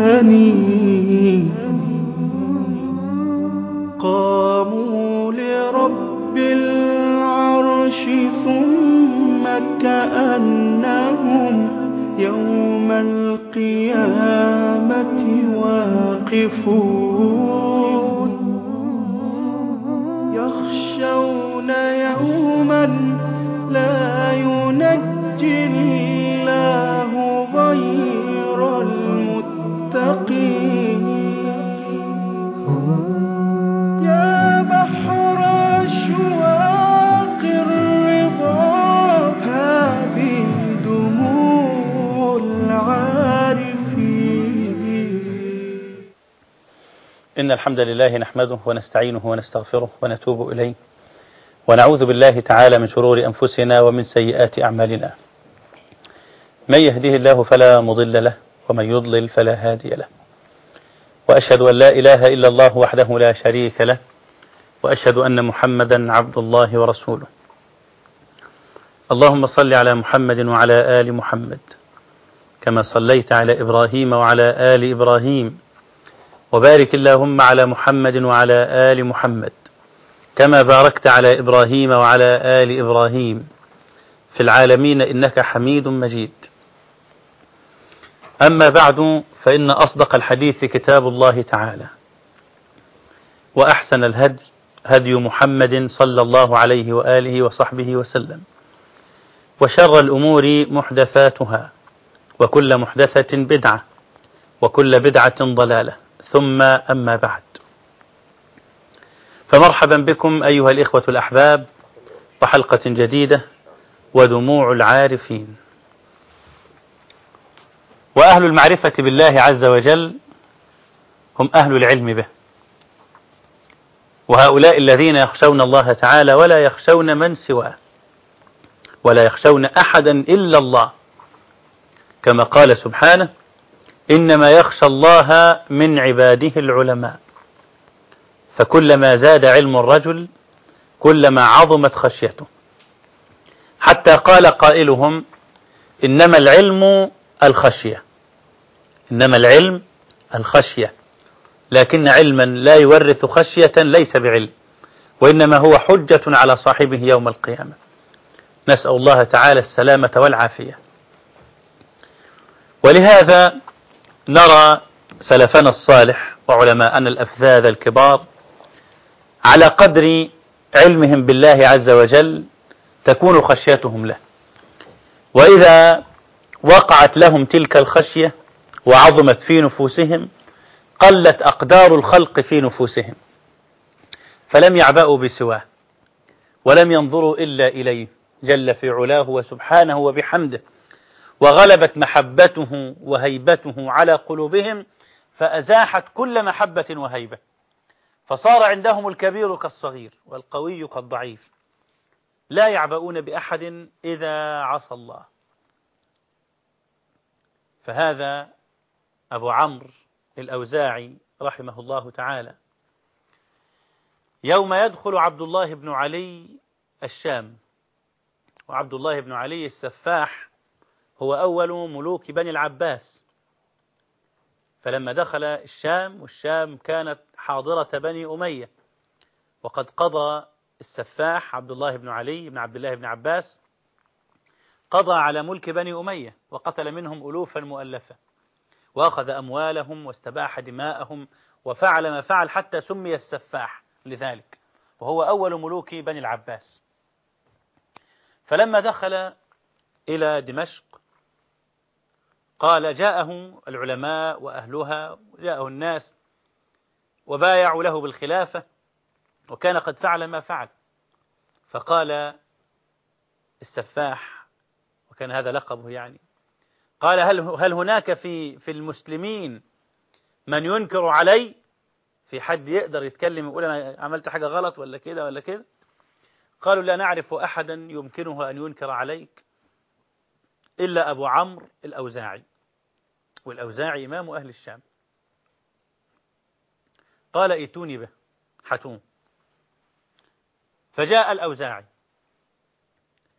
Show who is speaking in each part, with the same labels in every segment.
Speaker 1: هني قاموا لرب العرش ثم كأنهم يوم القيامة واقفون يخشون يوما لا ينجي الله غير المتقين يا بحر أشواق الرضا هذه دموع العارفين.
Speaker 2: إن الحمد لله نحمده ونستعينه ونستغفره ونتوب إليه ونعوذ بالله تعالى من شرور أنفسنا ومن سيئات أعمالنا. من يهده الله فلا مضل له ومن يضلل فلا هادي له، وأشهد أن لا إله إلا الله وحده لا شريك له، وأشهد أن محمدا عبد الله ورسوله. اللهم صل على محمد وعلى آل محمد كما صليت على إبراهيم وعلى آل إبراهيم، وبارك اللهم على محمد وعلى آل محمد كما باركت على إبراهيم وعلى آل إبراهيم في العالمين إنك حميد مجيد. أما بعد، فإن أصدق الحديث كتاب الله تعالى، وأحسن الهدي هدي محمد صلى الله عليه وآله وصحبه وسلم، وشر الأمور محدثاتها، وكل محدثة بدعة، وكل بدعة ضلالة، ثم أما بعد، فمرحبا بكم أيها الإخوة الأحباب وحلقة جديدة ودموع العارفين. وأهل المعرفة بالله عز وجل هم أهل العلم به، وهؤلاء الذين يخشون الله تعالى ولا يخشون من سواه، ولا يخشون أحدا إلا الله، كما قال سبحانه: إنما يخشى الله من عباده العلماء. فكلما زاد علم الرجل كلما عظمت خشيته، حتى قال قائلهم: إنما العلم الخشية، إنما العلم الخشية، لكن علما لا يورث خشية ليس بعلم، وإنما هو حجة على صاحبه يوم القيامة. نسأل الله تعالى السلامة والعافية. ولهذا نرى سلفنا الصالح وعلماءنا الأفذاذ الكبار على قدر علمهم بالله عز وجل تكون خشيتهم له، وإذا وقعت لهم تلك الخشية وعظمت في نفوسهم قلت أقدار الخلق في نفوسهم، فلم يعبأوا بسواه ولم ينظروا إلا إليه جل في علاه وسبحانه وبحمده، وغلبت محبته وهيبته على قلوبهم فأزاحت كل محبة وهيبة، فصار عندهم الكبير كالصغير والقوي كالضعيف، لا يعبؤون بأحد إذا عصى الله. فهذا أبو عمرو الأوزاعي رحمه الله تعالى يوم يدخل عبد الله بن علي الشام، وعبد الله بن علي السفاح هو أول ملوك بني العباس، فلما دخل الشام، والشام كانت حاضرة بني أمية، وقد قضى السفاح عبد الله بن علي بن عبد الله بن عباس قضى على ملك بني أمية، وقتل منهم ألوفا مؤلفة، وأخذ أموالهم واستباح دماءهم وفعل ما فعل حتى سمي السفاح لذلك، وهو أول ملوك بني العباس. فلما دخل إلى دمشق قال جاءه العلماء وأهلها، جاءه الناس وبايعوا له بالخلافة، وكان قد فعل ما فعل، فقال السفاح، وكان هذا لقبه يعني، قال هل هناك في المسلمين من ينكر علي؟ في حد يقدر يتكلم يقول أنا عملت حاجة غلط ولا كده ولا كده؟ قالوا لا نعرف أحدا يمكنه أن ينكر عليك إلا أبو عمرو الأوزاعي، والأوزاعي إمام أهل الشام. قال ائتوني به حتوم. فجاء الأوزاعي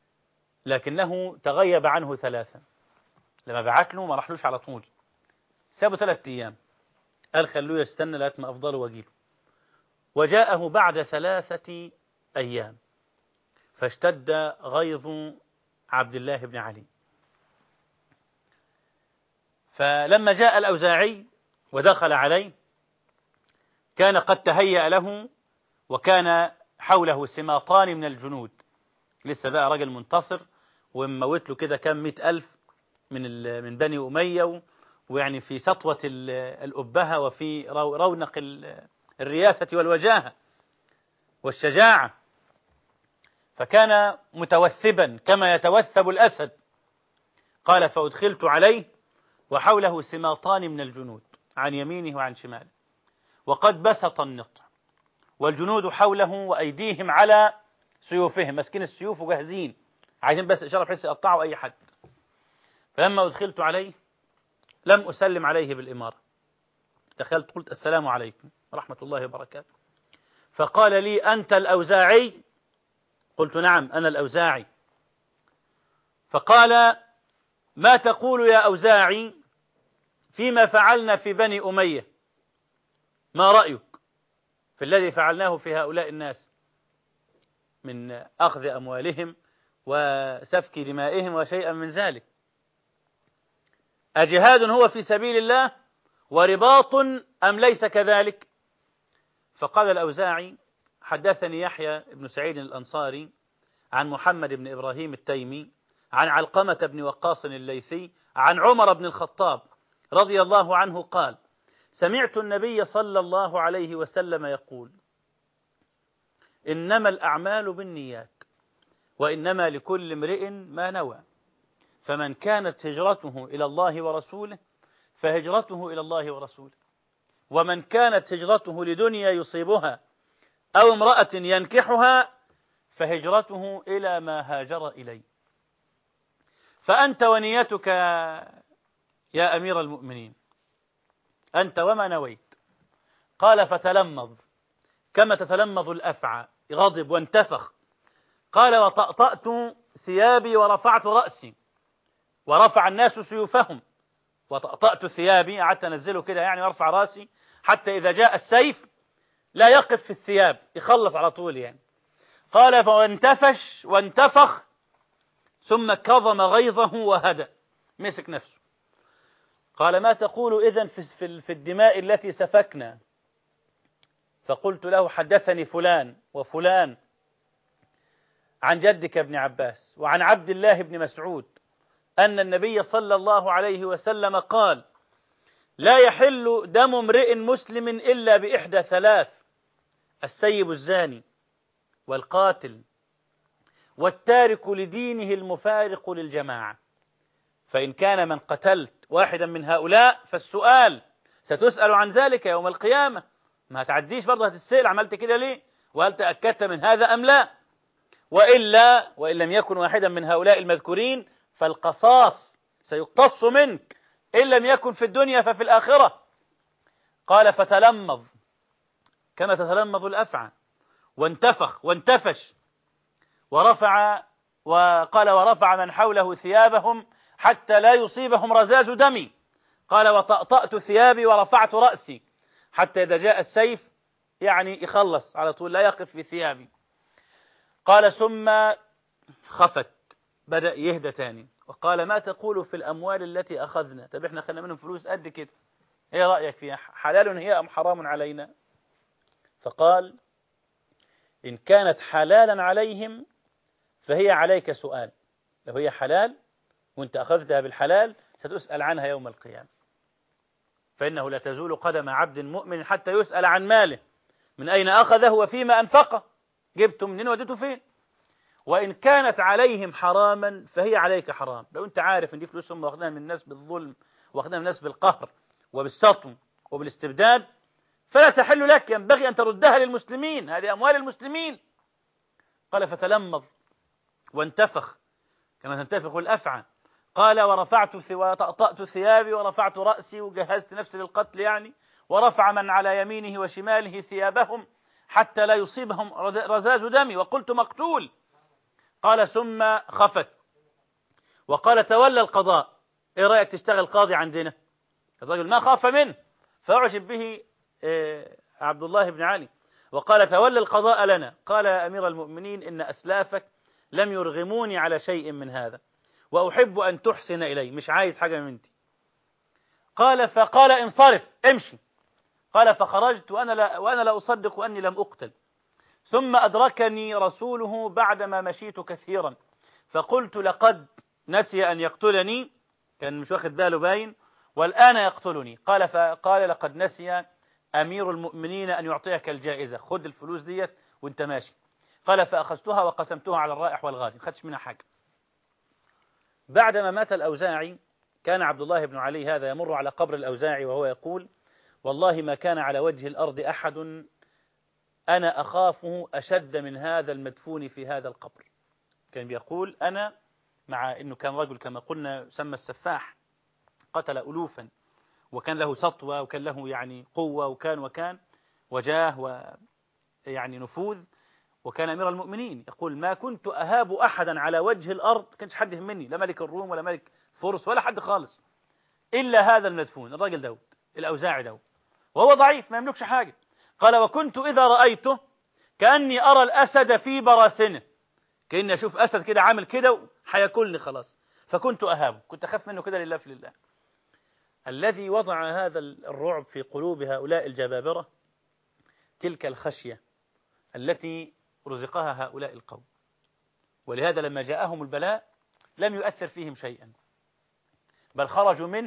Speaker 2: لكنه تغيب عنه ثلاثا، لما بعت له ما راحلوش على طول، سابه 3 أيام، قال خلوه يستنى لغاية ما أفضله وأجيله. وجاءه بعد 3 أيام، فاشتد غيظ عبد الله بن علي. فلما جاء الأوزاعي ودخل عليه كان قد تهيأ له، وكان حوله سماطان من الجنود، لسه بقى راجل منتصر وموت له كده كام 100,000 من بني أمية، ويعني في سطوة الأبهة وفي رونق الرياسة والوجاهة والشجاعة، فكان متوثبا كما يتوثب الأسد. قال فأدخلت عليه وحوله سماطان من الجنود عن يمينه وعن شماله، وقد بسط النطع، والجنود حوله وأيديهم على سيوفهم، ماسكين السيوف وجاهزين، عايزين بس إشارة بحيث يقطعوا أي حد. فلما أدخلت عليه لم أسلم عليه بالإمارة، دخلت قلت السلام عليكم ورحمة الله وبركاته، فقال لي أنت الأوزاعي؟ قلت نعم أنا الأوزاعي. فقال ما تقول يا أوزاعي فيما فعلنا في بني أمية؟ ما رأيك في الذي فعلناه في هؤلاء الناس من أخذ أموالهم وسفك دمائهم وشيئا من ذلك؟ أجهاد هو في سبيل الله ورباط أم ليس كذلك؟ فقال الأوزاعي حدثني يحيى بن سعيد الأنصاري عن محمد بن إبراهيم التيمي عن علقمة بن وقاص الليثي عن عمر بن الخطاب رضي الله عنه قال سمعت النبي صلى الله عليه وسلم يقول إنما الأعمال بالنيات وإنما لكل امرئ ما نوى، فمن كانت هجرته إلى الله ورسوله فهجرته إلى الله ورسوله، ومن كانت هجرته لدنيا يصيبها أو امرأة ينكحها فهجرته إلى ما هاجر إليه. فأنت ونيتك يا أمير المؤمنين، أنت وما نويت؟ قال فتلمظ كما تتلمظ الأفعى، غضب وانتفخ. قال وطأطأت ثيابي ورفعت رأسي، ورفع الناس سيوفهم، وطأطأت ثيابي، قعدت أنزله كده يعني وارفع رأسي حتى إذا جاء السيف لا يقف في الثياب، يخلص على طول يعني. قال فانتفش وانتفخ ثم كظم غيظه وهدأ، مسك نفسه. قال ما تقول إذن في الدماء التي سفكنا؟ فقلت له حدثني فلان وفلان عن جدك ابن عباس وعن عبد الله بن مسعود أن النبي صلى الله عليه وسلم قال لا يحل دم امرئ مسلم إلا بإحدى 3: السيب الزاني والقاتل والتارك لدينه المفارق للجماعة. فإن كان من قتلت واحدا من هؤلاء فالسؤال ستسأل عن ذلك يوم القيامة، ما تعديش برضه هتتسأل عملت كده ليه وهل تأكدت من هذا أم لا، وإلا وإن لم يكن واحدا من هؤلاء المذكورين فالقصاص سيقتص منك، إن لم يكن في الدنيا ففي الآخرة. قال فتلمظ كما تتلمظ الأفعى وانتفخ وانتفش ورفع من حوله ثيابهم حتى لا يصيبهم رزاز دمي. قال وطأطأت ثيابي ورفعت رأسي حتى إذا جاء السيف يعني يخلص على طول لا يقف في ثيابي. قال ثم خفت، بدأ يهدى تاني، وقال ما تقول في الأموال التي أخذنا؟ طب احنا خلنا منهم فلوس قد كده، ايه رأيك فيها؟ حلال هي أم حرام علينا؟ فقال إن كانت حلالا عليهم فهي عليك سؤال، لو هي حلال وانت أخذتها بالحلال ستسأل عنها يوم القيامة، فإنه لا تزول قدم عبد مؤمن حتى يسأل عن ماله من أين أخذه وفيما أنفقه، جبته منين وديته فين. وإن كانت عليهم حراما فهي عليك حرام، لو أنت عارف أن دي فلوس هم واخدها من الناس بالظلم واخدها من الناس بالقهر وبالسطو وبالاستبداد فلا تحل لك، ينبغي أن تردها للمسلمين، هذه أموال المسلمين. قال فتلمظ وانتفخ كما تنتفخ الأفعى. قال وطأطأت ثيابي ورفعت رأسي وجهزت نفسي للقتل يعني، ورفع من على يمينه وشماله ثيابهم حتى لا يصيبهم رزاز دمي، وقلت مقتول. قال ثم خفت وقال تولى القضاء، ايه رأيك تشتغل قاضي عندنا؟ الرجل ما خاف منه، فأعجب به عبد الله بن علي وقال تولى القضاء لنا. قال يا أمير المؤمنين إن أسلافك لم يرغموني على شيء من هذا، وأحب أن تحسن إلي، مش عايز حاجة منتي. فقال انصرف امشي. قال فخرجت وأنا لا أصدق أني لم أقتل. ثم أدركني رسوله بعدما مشيت كثيرا، فقلت لقد نسي أن يقتلني، كان مش واخد باله باين، والآن يقتلني. فقال لقد نسي أمير المؤمنين أن يعطيك الجائزة، خد الفلوس ديت وانت ماشي. قال فأخذتها وقسمتها على الرائح والغادي، ما خدش منها حاجة. بعدما مات الأوزاعي كان عبد الله بن علي هذا يمر على قبر الأوزاعي وهو يقول والله ما كان على وجه الأرض أحد أنا أخافه أشد من هذا المدفون في هذا القبر. كان بيقول أنا، مع أنه كان رجل كما قلنا سمى السفاح، قتل ألوفا وكان له سطوة وكان له يعني قوة وكان وجاه ويعني نفوذ، وكان أمير المؤمنين. يقول ما كنت أهاب أحدا على وجه الأرض، كانش حد يهمني، لا ملك الروم ولا ملك فرس ولا حد خالص، إلا هذا المدفون الراجل داود الأوزاعي داود، وهو ضعيف ما يملكش حاجة. قال وكنت إذا رأيته كأني أرى الأسد في براثنه، كأني أشوف أسد كده عامل كده حياكلني خلاص، فكنت أهابه، كنت أخاف منه كده لله في لله. الذي وضع هذا الرعب في قلوب هؤلاء الجبابرة تلك الخشية التي رزقها هؤلاء القوم، ولهذا لما جاءهم البلاء لم يؤثر فيهم شيئا، بل خرجوا منه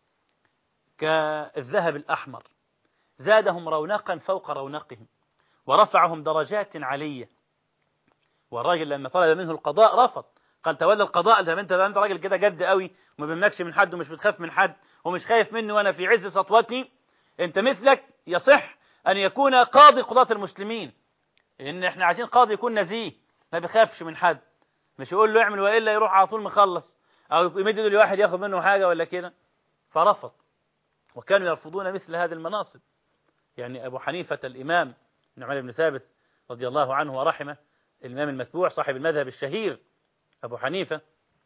Speaker 2: كالذهب الأحمر، زادهم رونقا فوق رونقهم ورفعهم درجات علية. والراجل لما طلب منه القضاء رفض، قال تولى القضاء، انت راجل كده جد قوي وما بيملكش من حد ومش بتخاف من حد ومش خايف مني وانا في عز سطوتي، انت مثلك يصح ان يكون قاضي قضاة المسلمين، ان احنا عايزين قاضي يكون نزيه ما بيخافش من حد، مش يقول له اعمل والا يروح على طول مخلص، او يمد له لواحد ياخذ منه حاجه ولا كده. فرفض، وكانوا يرفضون مثل هذه المناصب. يعني ابو حنيفه الامام نعمان بن ثابت رضي الله عنه ورحمه، الامام المتبوع صاحب المذهب الشهير ابو حنيفه،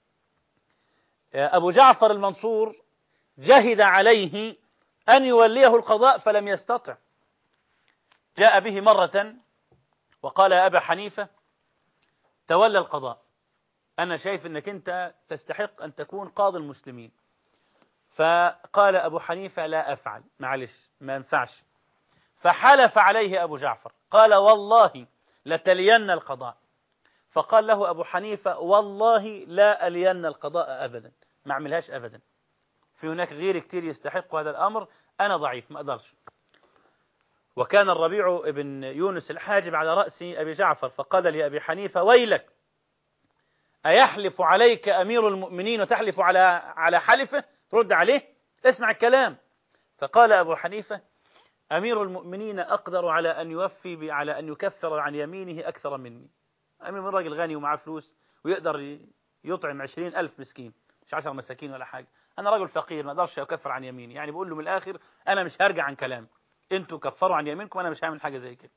Speaker 2: ابو جعفر المنصور جهد عليه ان يوليه القضاء فلم يستطع. جاء به مره وقال يا ابا حنيفه تولى القضاء، أنا شايف أنك أنت تستحق أن تكون قاضي المسلمين. فقال أبو حنيفة لا أفعل، معلش ما ينفعش. فحلف عليه أبو جعفر قال والله لتلين القضاء. فقال له أبو حنيفة والله لا ألين القضاء أبدا، ما أعملهاش أبدا، في هناك غير كتير يستحق هذا الأمر، أنا ضعيف ما أقدرش. وكان الربيع بن يونس الحاجب على رأس أبي جعفر، فقال لأبي حنيفة ويلك أيحلف عليك أمير المؤمنين وتحلف على حلفه؟ رد عليه، اسمع الكلام. فقال أبو حنيفة أمير المؤمنين أقدر على أن يوفي على أن يكفر عن يمينه أكثر مني. أمير من راجل غني ومعاه فلوس ويقدر يطعم 20,000 مسكين، مش 10 مساكين ولا حاجة. أنا رجل فقير ما أقدرش أكفر عن يميني، يعني بقول له من الآخر أنا مش هرجع عن كلام، أنتوا كفروا عن يمينكم وأنا مش هعمل حاجة زي كده.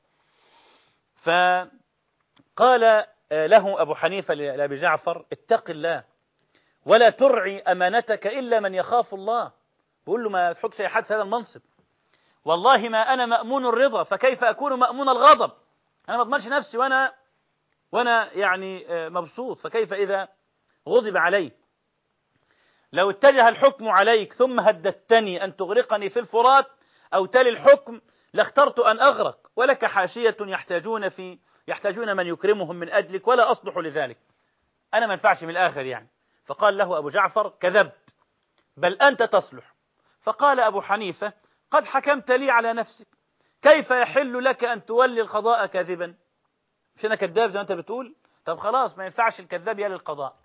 Speaker 2: فقال له أبو حنيفة لأبي جعفر اتق الله ولا ترعي أمانتك إلا من يخاف الله. بقول له ما تحطش أي حد في هذا المنصب، والله ما أنا مأمون الرضا فكيف أكون مأمون الغضب، أنا ما أضمنش نفسي وأنا يعني مبسوط، فكيف إذا غضب علي؟ لو اتجه الحكم عليك ثم هددتني أن تغرقني في الفرات أو تلي الحكم لاخترت أن أغرق، ولك حاشية يحتاجون من يكرمهم من أجلك ولا أصلح لذلك، أنا ما ينفعش من الآخر يعني. فقال له أبو جعفر كذبت بل أنت تصلح. فقال أبو حنيفة قد حكمت لي على نفسك، كيف يحل لك أن تولي القضاء كاذبا؟ مش أنا كذاب زي ما أنت بتقول؟ طب خلاص ما ينفعش الكذاب يلي القضاء.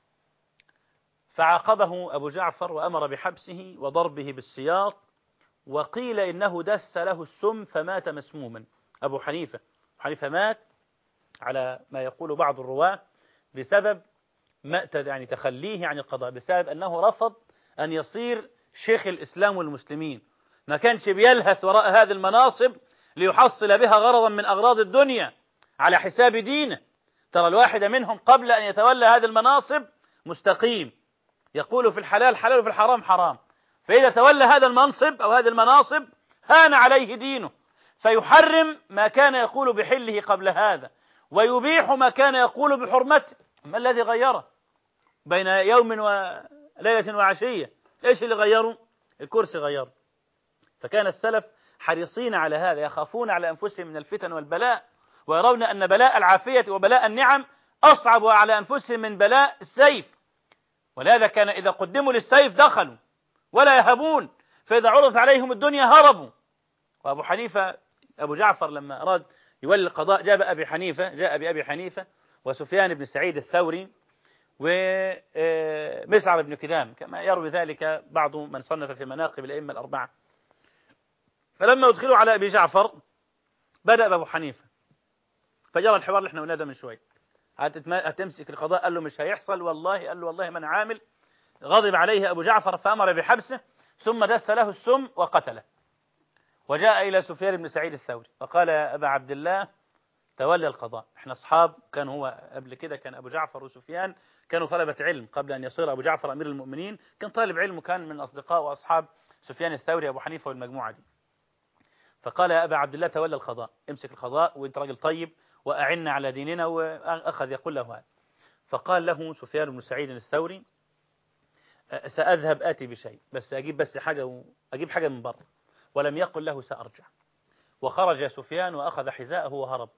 Speaker 2: فعاقبه أبو جعفر وأمر بحبسه وضربه بالسياط، وقيل إنه دس له السم فمات مسموما. أبو حنيفة مات على ما يقول بعض الرواة بسبب يعني تخليه عن القضاء، بسبب أنه رفض أن يصير شيخ الإسلام والمسلمين، ما كانش بيلهث وراء هذه المناصب ليحصل بها غرضا من أغراض الدنيا على حساب دينه. ترى الواحد منهم قبل أن يتولى هذه المناصب مستقيم، يقول في الحلال حلال وفي الحرام حرام، فإذا تولى هذا المنصب أو هذه المناصب هان عليه دينه، فيحرم ما كان يقول بحله قبل هذا، ويبيح ما كان يقول بحرمته. ما الذي غيره بين يوم وليلة وعشية؟ إيش اللي غيره؟ الكرسي غيره. فكان السلف حريصين على هذا، يخافون على أنفسهم من الفتن والبلاء، ويرون أن بلاء العافية وبلاء النعم أصعب على أنفسهم من بلاء السيف. ولهذا كان إذا قدموا للسيف دخلوا ولا يهبون، فإذا عرضت عليهم الدنيا هربوا. وأبو حنيفة أبو جعفر لما أراد يولي القضاء جاء بأبي حنيفة وسفيان بن سعيد الثوري ومسعر بن كدام، كما يروي ذلك بعض من صنف في مناقب الأئمة الأربعة. فلما أدخلوا على أبي جعفر بدأ بأبو حنيفة، فجرى الحوار اللي احنا قلناه ده من شوي، هتمسك القضاء؟ قال له مش هيحصل والله. قال له والله ما أنا عامل. غضب عليه أبو جعفر فأمر بحبسه، ثم دس له السم وقتله. وجاء إلى سفيان بن سعيد الثوري وقال يا أبا عبد الله تولى القضاء، احنا أصحاب. كان هو قبل كده كان أبو جعفر وسفيان كانوا طلبة علم قبل أن يصير أبو جعفر أمير المؤمنين، كان طالب علم وكان من أصدقاء وأصحاب سفيان الثوري أبو حنيفة والمجموعة دي. فقال يا أبا عبد الله تولى القضاء، امسك القضاء وانت راجل طيب وأعنا على ديننا، وأخذ يقول له هذا. فقال له سفيان بن سعيد الثوري سأذهب آتي بشيء، بس أجيب حاجة، أجيب حاجة من بره. ولم يقل له سأرجع. وخرج سفيان وأخذ حذاءه وهرب،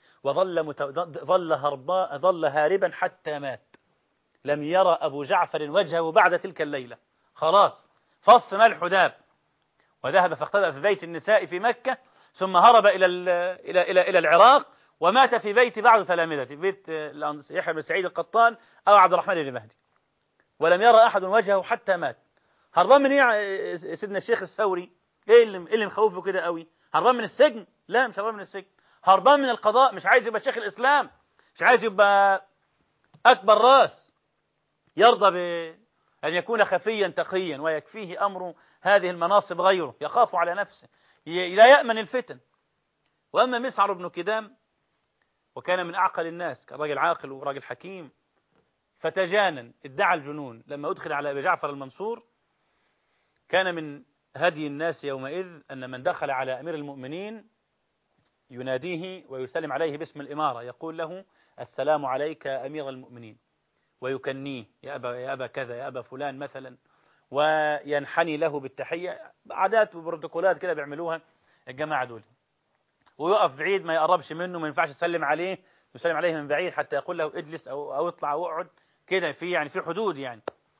Speaker 2: ظل هاربا حتى مات. لم يرى أبو جعفر وجهه بعد تلك الليلة، خلاص فص ملح داب. وذهب فاختبأ في بيت النساء في مكة، ثم هرب إلى العراق، ومات في بيت بعض تلامذته، في بيت يحيى بن سعيد القطان أو عبد الرحمن بن مهدي. ولم يرى أحد وجهه حتى مات. هربان من إيه سيدنا الشيخ الثوري؟ إيه اللي مخوفه كده قوي؟ هربان من السجن؟ لا، مش هربان من السجن، هربان من القضاء. مش عايز يبقى شيخ الإسلام، مش عايز يبقى أكبر راس، يرضى بأن يكون خفيا تقيا ويكفيه أمر هذه المناصب غيره، يخاف على نفسه، لا يأمن الفتن. وأما مسعر بن كدام وكان من أعقل الناس، كان راجل عاقل وراجل حكيم، فتجانن، ادعى الجنون لما أدخل على أبي جعفر المنصور. كان من هدي الناس يومئذ أن من دخل على أمير المؤمنين يناديه ويسلم عليه باسم الإمارة، يقول له السلام عليك أمير المؤمنين، ويكنيه يا أبا كذا، يا أبا فلان مثلا، وينحني له بالتحية. عادات وبروتوكولات كده بيعملوها الجماعة دول. ويقف بعيد، ما يقربش منه، ما ينفعش يسلم عليه، يسلم عليه من بعيد حتى يقول له اجلس أو اطلع أو اقعد كده، في حدود يعني.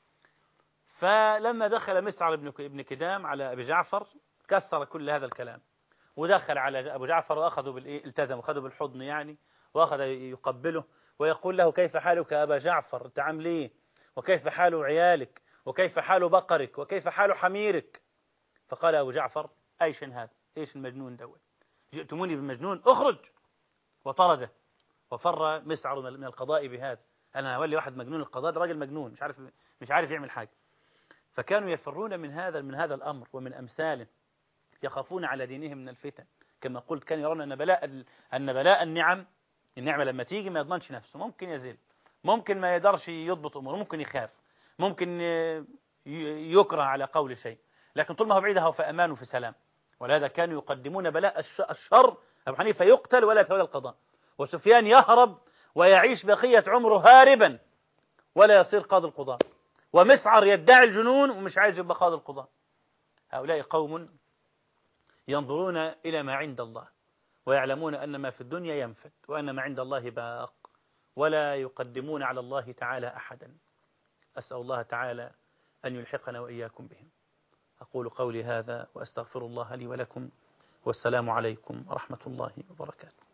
Speaker 2: فلما دخل مسعر بن كدام على أبي جعفر كسر كل هذا الكلام، ودخل على أبو جعفر وأخذوا التزم وأخذوا بالحضن يعني، وأخذ يقبله ويقول له كيف حالك أبا جعفر، أنت عامل إيه؟ وكيف حال عيالك؟ وكيف حال بقرك؟ وكيف حال حميرك؟ فقال أبو جعفر أيش هذا؟ إيش المجنون دوت؟ جئتموني بالمجنون، اخرج. وطرده وفر مسعر من القضاء بهذا. أنا أولي واحد مجنون القضاء، ده راجل مجنون مش عارف يعمل حاجة. فكانوا يفرون من هذا الأمر ومن أمثاله، يخافون على دينهم من الفتن. كما قلت كانوا يرون أن بلاء النعمة لما تيجي ما يضمنش نفسه، ممكن يزل، ممكن ما يقدرش يضبط أموره، ممكن يخاف، ممكن يكره على قول شيء، لكن طول ما هو بعيد هو في أمان وفي سلام. ولهذا كانوا يقدمون بلاء الشر. أبو حنيفة يقتل ولا يتولى القضاء، وسفيان يهرب ويعيش بقية عمره هاربا ولا يصير قاضي القضاء، ومسعر يدعي الجنون ومش عايز يبقى قاضي القضاء. هؤلاء قوم ينظرون إلى ما عند الله، ويعلمون أن ما في الدنيا ينفد، وأن ما عند الله باق، ولا يقدمون على الله تعالى أحدا. أسأل الله تعالى أن يلحقنا وإياكم بهم. أقول قولي هذا وأستغفر الله لي ولكم، والسلام عليكم ورحمة الله وبركاته.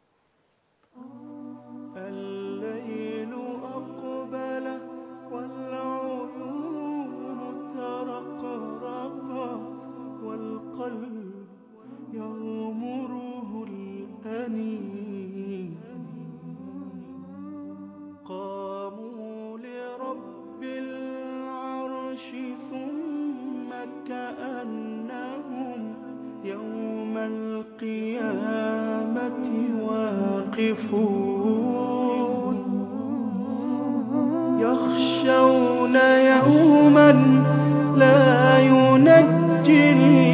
Speaker 1: الليل أقبل والعيون ترقرقت، والقلب يغمره الأنين. قاموا لرب العرش ثم كأنهم يوم القيامة واقفون، يخشون يوما لا أجل